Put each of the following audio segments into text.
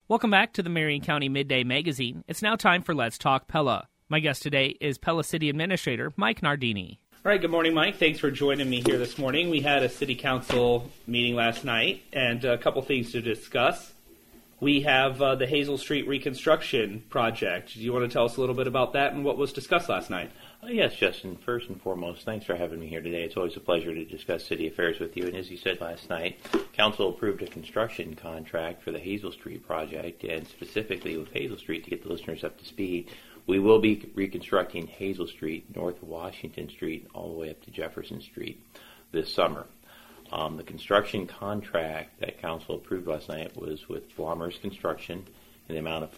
Welcome back to the Marion County Midday Magazine. It's now time for Let's Talk Pella. My guest today is Pella City Administrator Mike Nardini. All right, good morning, Mike. Thanks for joining me here this morning. We had a city council meeting last night and a couple things to discuss. We have the Hazel Street reconstruction project. Do you want to tell us a little bit about that and what was discussed last night? Yes, Justin. First and foremost, thanks for having me here today. It's always a pleasure to discuss city affairs with you. And as you said last night, Council approved a construction contract for the Hazel Street project, and specifically with Hazel Street, to get the listeners up to speed, we will be reconstructing Hazel Street, north of Washington Street, all the way up to Jefferson Street this summer. The construction contract that Council approved last night was with Blomers Construction in the amount of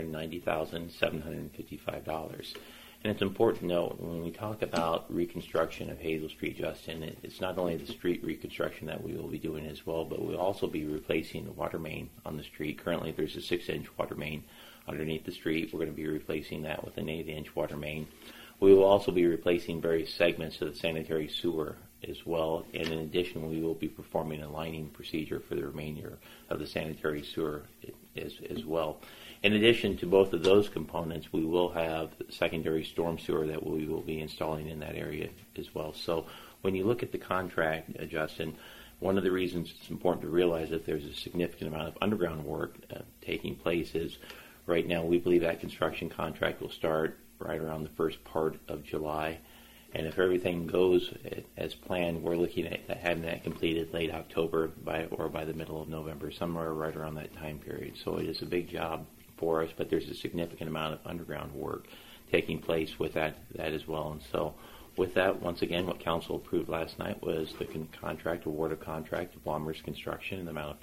$590,755. And it's important to note, when we talk about reconstruction of Hazel Street, Justin, it's not only the street reconstruction that we will be doing as well, but we'll also be replacing the water main on the street. Currently, there's a 6-inch water main underneath the street. We're going to be replacing that with an 8-inch water main. We will also be replacing various segments of the sanitary sewer as well, and in addition, we will be performing a lining procedure for the remainder of the sanitary sewer as well. In addition to both of those components, we will have secondary storm sewer that we will be installing in that area as well. So when you look at the contract, Justin, one of the reasons it's important to realize that there's a significant amount of underground work taking place is right now we believe that construction contract will start right around the first part of July. And if everything goes as planned, we're looking at having that completed late October by the middle of November, somewhere right around that time period. So it is a big job for us, but there's a significant amount of underground work taking place with that as well. And so with that, once again, what Council approved last night was the award of contract to Blomers Construction in the amount of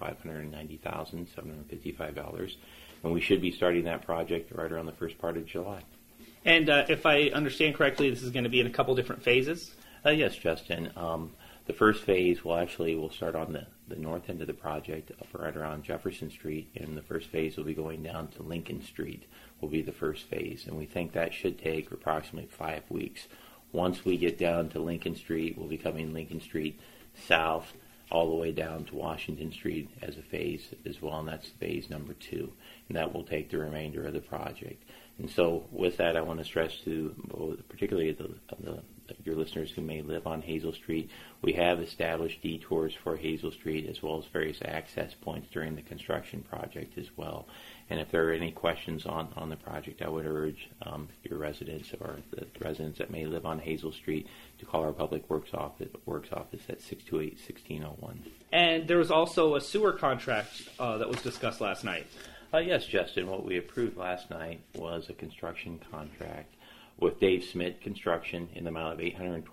$590,755. And we should be starting that project right around the first part of July. And if I understand correctly, this is going to be in a couple different phases? Yes, Justin. The first phase will start on the north end of the project, up right around Jefferson Street, and the first phase will be going down to Lincoln Street, will be the first phase. And we think that should take approximately 5 weeks. Once we get down to Lincoln Street, we'll be coming Lincoln Street south all the way down to Washington Street as a phase as well, and that's phase number 2. And that will take the remainder of the project. And so with that, I want to stress to particularly your listeners who may live on Hazel Street, we have established detours for Hazel Street as well as various access points during the construction project as well. And if there are any questions on the project, I would urge your residents or the residents that may live on Hazel Street to call our Public Works office at 628-1601. And there was also a sewer contract that was discussed last night. Yes, Justin. What we approved last night was a construction contract with Dave Smith Construction in the amount of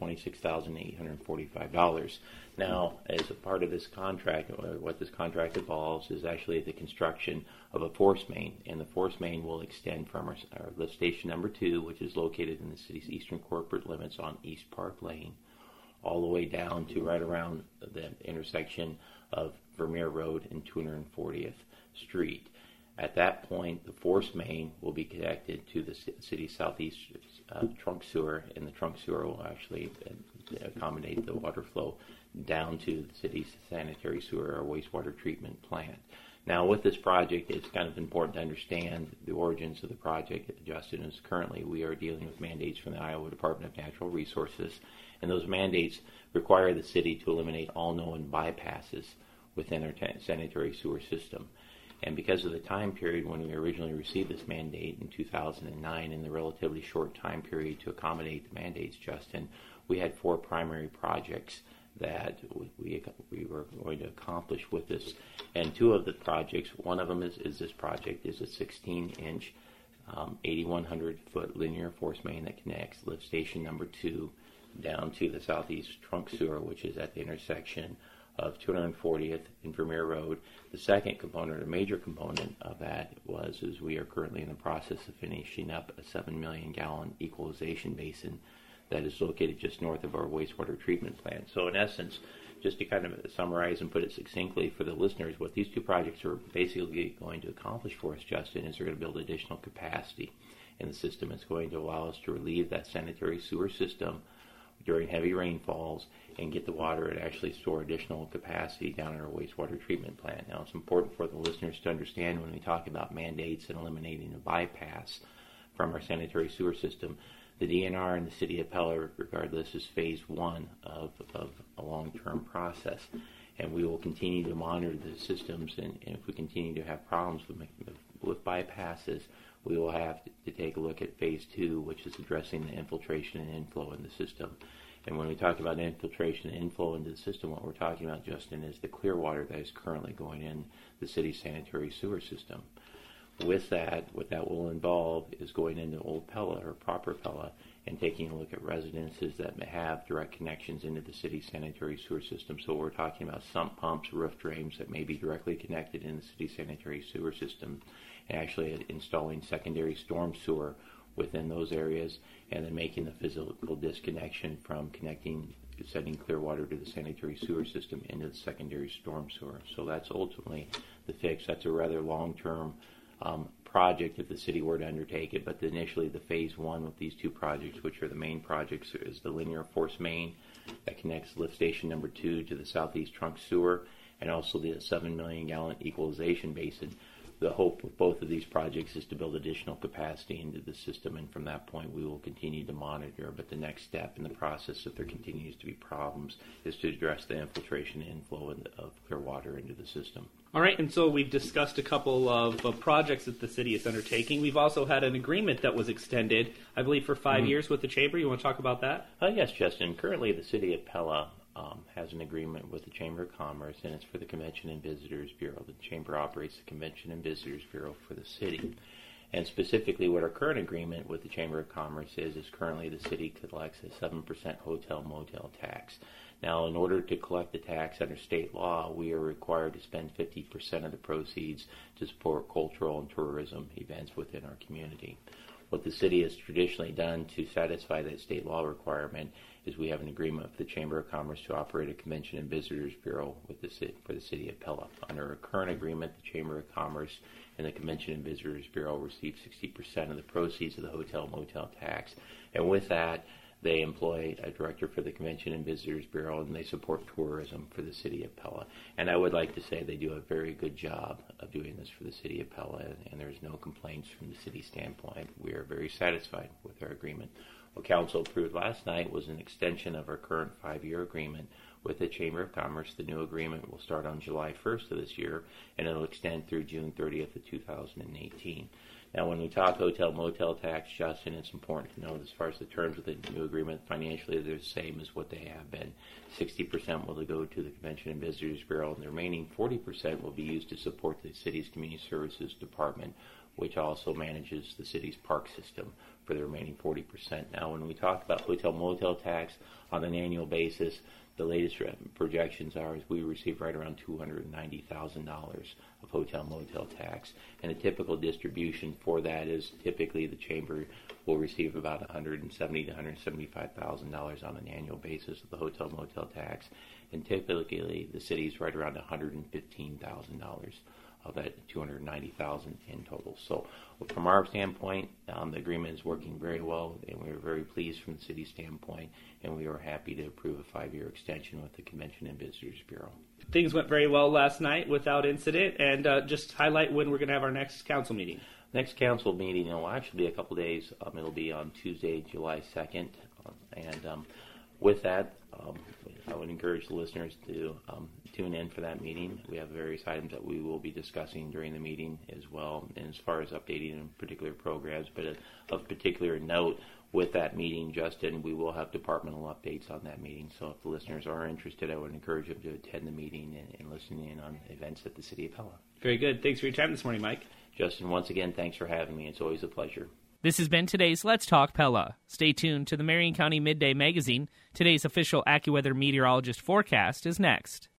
$826,845. Now, as a part of this contract, what this contract involves is actually the construction of a force main, and the force main will extend from our lift station number 2, which is located in the city's eastern corporate limits on East Park Lane, all the way down to right around the intersection of Vermeer Road and 240th Street. At that point, the force main will be connected to the city's southeast trunk sewer, and the trunk sewer will actually accommodate the water flow down to the city's sanitary sewer or wastewater treatment plant. Now, with this project, it's kind of important to understand the origins of the project. Justin, is currently we are dealing with mandates from the Iowa Department of Natural Resources, and those mandates require the city to eliminate all known bypasses within our sanitary sewer system. And because of the time period when we originally received this mandate in 2009 and the relatively short time period to accommodate the mandates, Justin, we had 4 primary projects that we were going to accomplish with this. And 2 of the projects, one of them is this project, is a 16-inch, 8,100-foot linear force main that connects lift station number 2 down to the southeast trunk sewer, which is at the intersection of 240th and Vermeer Road. The second component, a major component of that, is we are currently in the process of finishing up a 7 million gallon equalization basin that is located just north of our wastewater treatment plant. So in essence, just to kind of summarize and put it succinctly for the listeners, what these 2 projects are basically going to accomplish for us, Justin, is they're going to build additional capacity in the system. It's going to allow us to relieve that sanitary sewer system during heavy rainfalls and get the water and actually store additional capacity down in our wastewater treatment plant. Now, it's important for the listeners to understand when we talk about mandates and eliminating a bypass from our sanitary sewer system, the DNR and the City of Pella regard this as phase one of a long-term process. And we will continue to monitor the systems, and if we continue to have problems with bypasses, we will have to take a look at phase two, which is addressing the infiltration and inflow in the system. And when we talk about infiltration and inflow into the system, what we're talking about, Justin, is the clear water that is currently going in the city's sanitary sewer system. With that, what that will involve is going into Old Pella or proper Pella and taking a look at residences that may have direct connections into the city's sanitary sewer system. So we're talking about sump pumps, roof drains that may be directly connected in the city's sanitary sewer system, and actually installing secondary storm sewer within those areas, and then making the physical disconnection from sending clear water to the sanitary sewer system into the secondary storm sewer. So that's ultimately the fix. That's a rather long-term project if the city were to undertake it, but initially the phase one with these two projects, which are the main projects, is the linear force main that connects lift station number 2 to the southeast trunk sewer, and also the 7 million gallon equalization basin. The hope with both of these projects is to build additional capacity into the system, and from that point we will continue to monitor. But the next step in the process, if there continues to be problems, is to address the infiltration and inflow of clear water into the system. All right, and so we've discussed a couple of projects that the city is undertaking. We've also had an agreement that was extended, I believe, for 5 years with the Chamber. You want to talk about that? Yes, Justin. Currently, the City of Pella has an agreement with the Chamber of Commerce, and it's for the Convention and Visitors Bureau. The Chamber operates the Convention and Visitors Bureau for the city. And specifically, what our current agreement with the Chamber of Commerce is currently the city collects a 7% hotel-motel tax. Now, in order to collect the tax under state law, we are required to spend 50% of the proceeds to support cultural and tourism events within our community. What the city has traditionally done to satisfy that state law requirement is we have an agreement with the Chamber of Commerce to operate a Convention and Visitors Bureau for the city of Pella. Under our current agreement, the Chamber of Commerce and the Convention and Visitors Bureau receive 60% of the proceeds of the hotel-motel tax. And with that, they employ a director for the Convention and Visitors Bureau, and they support tourism for the city of Pella. And I would like to say they do a very good job of doing this for the city of Pella, and there's no complaints from the city standpoint. We are very satisfied with our agreement. What Council approved last night was an extension of our current 5-year agreement with the Chamber of Commerce. The new agreement will start on July 1st of this year, and it'll extend through June 30th of 2018. Now, when we talk hotel-motel tax, Justin, it's important to note as far as the terms of the new agreement, financially they're the same as what they have been. 60% will go to the Convention and Visitors Bureau, and the remaining 40% will be used to support the city's Community Services Department, which also manages the city's park system for the remaining 40%. Now, when we talk about hotel-motel tax on an annual basis, the latest projections are is we receive right around $290,000 of hotel-motel tax, and a typical distribution for that is typically the Chamber will receive about $170,000 to $175,000 on an annual basis of the hotel-motel tax, and typically the city's right around $115,000 of that $290,000 in total. So from our standpoint, the agreement is working very well, and we're very pleased from the city standpoint, and we are happy to approve a 5-year extension with the Convention and Visitors Bureau. Things went very well last night without incident, and just highlight when we're going to have our next council meeting. Next council meeting will actually be a couple days. It'll be on Tuesday, July 2nd, and with that, I would encourage the listeners to tune in for that meeting. We have various items that we will be discussing during the meeting as well, and as far as updating in particular programs. But of particular note with that meeting, Justin, we will have departmental updates on that meeting. So if the listeners are interested, I would encourage them to attend the meeting and listen in on events at the City of Pella. Very good. Thanks for your time this morning, Mike. Justin, once again, thanks for having me. It's always a pleasure. This has been today's Let's Talk Pella. Stay tuned to the Marion County Midday Magazine. Today's official AccuWeather meteorologist forecast is next.